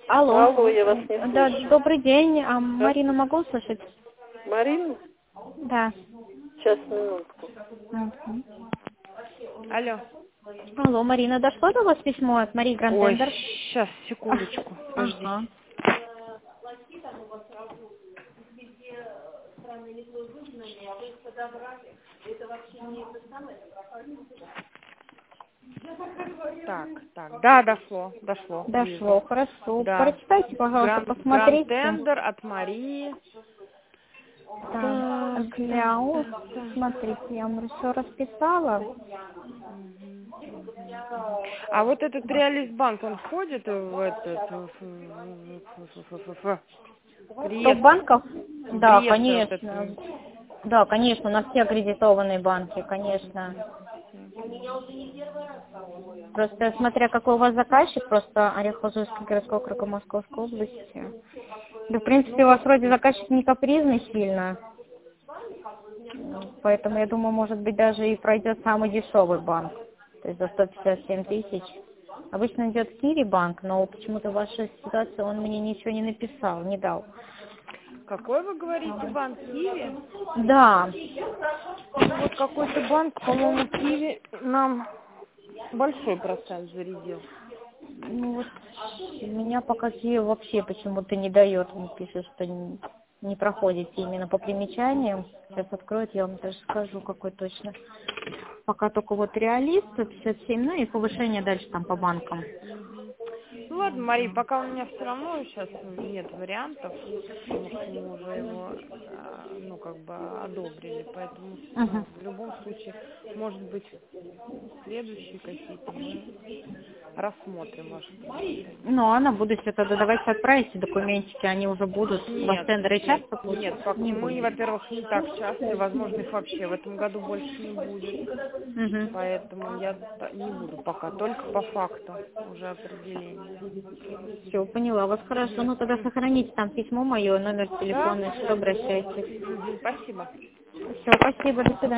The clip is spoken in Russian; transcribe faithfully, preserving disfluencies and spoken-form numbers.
Алло. Алло, я вас не Да, слышу. добрый день. А Да? Марину могу услышать? Марину? Да. Сейчас, минутку. Мгм. Алло. Алло, Марина, дошло до вас письмо от Марии Ой, Грантендер? сейчас, секундочку, подождите. Ага. Так, так, да, дошло, дошло, Дошло, вижу. хорошо. Да. Прочитайте, пожалуйста, Гранд, посмотрите. Гранд-тендер от Марии. Так, Так, так, Кляус, так, так. смотрите, я вам еще расписала. Мгм, мгм, мгм. А вот этот реалист-банк, он входит в этот в, в- в- в- в- в- в Топ реестр, банков? в Да, реестр вот конечно. этот. Да, конечно, у нас все аккредитованные банки, конечно. Просто смотря какой у вас заказчик, просто Орехово-Зуевский городской округ Московской области. Да, в принципе, у вас вроде заказчик не капризный сильно, поэтому я думаю, может быть, даже и пройдет самый дешевый банк, то есть за сто пятьдесят семь тысяч. Обычно идет Киви банк, но почему-то в вашей ситуации он мне ничего не написал, не дал. Какой вы говорите банк? Киви? Да, Ну вот какой-то банк, по-моему, Киви нам большой процент зарядил. ну вот меня пока Киев вообще почему-то не дает, он пишет, что не, не проходите именно по примечаниям. Сейчас откроет, я вам даже скажу, какой точно. Пока только вот реалист, сто пятьдесят семь, ну и повышение дальше там по банкам. Мгм. Ну ладно, Мария, пока у меня все равно сейчас нет вариантов, потому что мы уже его, а, ну, как бы одобрили, поэтому, Мгм. ну, в любом случае, может быть, следующие какие-то мы рассмотрим ваше предложение. Ну, а на будущее тогда давайте отправите документики, они уже будут. У вас Нет, тендеры нет, часто нет, будут? пок- Не мы, будет. во-первых, не так часто, и, возможно, их вообще в этом году больше не будет. Мгм. Поэтому я та- не буду пока, только по факту уже определения. Все, поняла вас, хорошо. Мгм, Ну тогда мгм. сохраните там письмо мое, номер Да? телефона, что обращайтесь. Мгм, спасибо. Все, спасибо, до свидания.